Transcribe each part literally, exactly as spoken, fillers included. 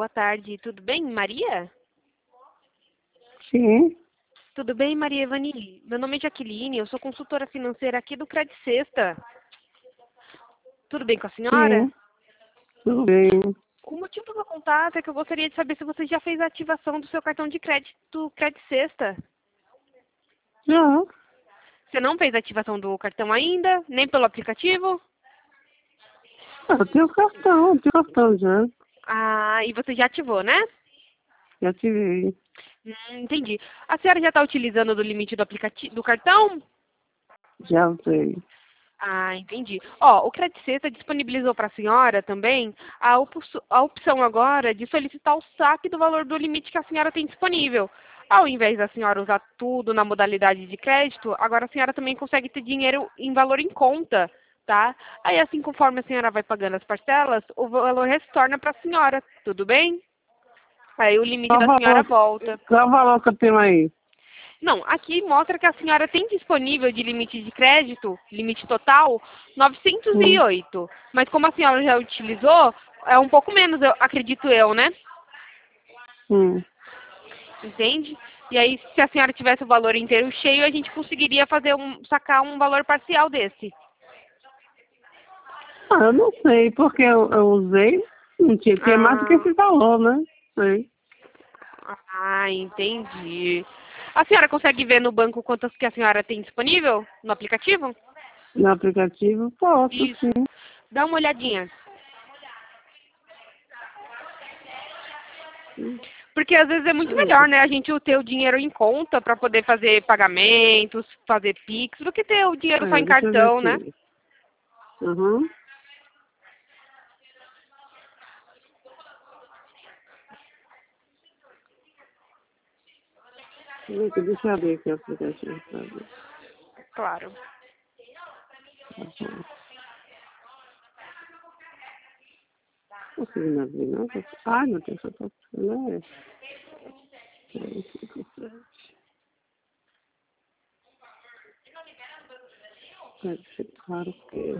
boa tarde. Tudo bem, Maria? Sim, Tudo bem, Maria Evani? Meu nome é Jaqueline, eu sou consultora financeira aqui do Credit Sexta. Tudo bem com a senhora? sim, tudo bem. O motivo do meu contato é que eu gostaria de saber se você já fez a ativação do seu cartão de crédito do Credit Sexta. Já, Você não fez a ativação do cartão ainda, nem pelo aplicativo? ah, eu tenho cartão, eu tenho cartão já. Ah, e você já ativou, né? Já ativei. Hum, entendi. A senhora já está utilizando do limite do aplicativo do cartão? Já usei. Ah, entendi. Ó, o Credit Sexta disponibilizou para a senhora também a, opus- a opção agora de solicitar o saque do valor do limite que a senhora tem disponível. Ao invés da senhora usar tudo na modalidade de crédito, agora a senhora também consegue ter dinheiro em valor em conta, tá? Aí assim, conforme a senhora vai pagando as parcelas, o valor retorna para a senhora, tudo bem? Aí o limite Qual da senhora valor, volta. qual valor que eu tenho aí? Não, aqui mostra que a senhora tem disponível de limite de crédito, limite total, novecentos e Hum, oito. Mas como a senhora já utilizou, é um pouco menos, eu, acredito eu, né? hum. Entende? E aí, se a senhora tivesse o valor inteiro cheio, a gente conseguiria fazer um, sacar um valor parcial desse. Ah, eu não sei, porque eu, eu usei, não tinha, tinha mais do que Ah, esse valor, né? Sei. ah, entendi. A senhora consegue ver no banco quantas que a senhora tem disponível no aplicativo? No aplicativo, posso, Isso. sim. Dá uma olhadinha. Porque às vezes é muito melhor, né, a gente ter o dinheiro em conta para poder fazer pagamentos, fazer Pix, do que ter o dinheiro só É, em deixa eu ver cartão, né? aqui. Uhum. Deixa eu abrir aqui o aplicativo pra ver. Claro. Uhum. Não consigo abrir, não. Ai, meu Deus, eu tô precisando. É. Três, cinco, sete. Deve ser claro que.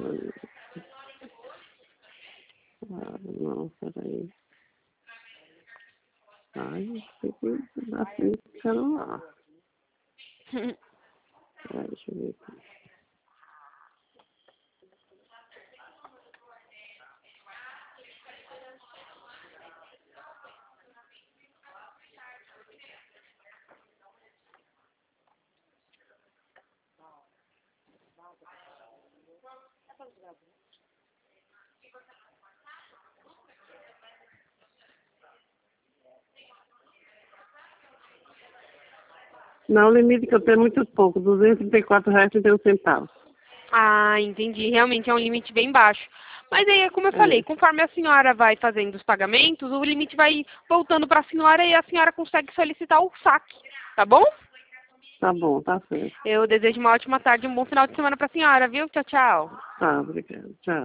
Claro, não, peraí. Ai, tem que dar assim no celular. Peraí, deixa eu ver aqui. Não, o limite que eu tenho é muito pouco, duzentos e trinta e quatro reais e trinta e um centavos. Ah, entendi. Realmente é um limite bem baixo. Mas aí, como eu falei, É, conforme a senhora vai fazendo os pagamentos, o limite vai voltando para a senhora e a senhora consegue solicitar o saque, tá bom? tá bom, tá certo. Eu desejo uma ótima tarde e um bom final de semana para a senhora, viu? Tchau, tchau. Tá, obrigado. Tchau.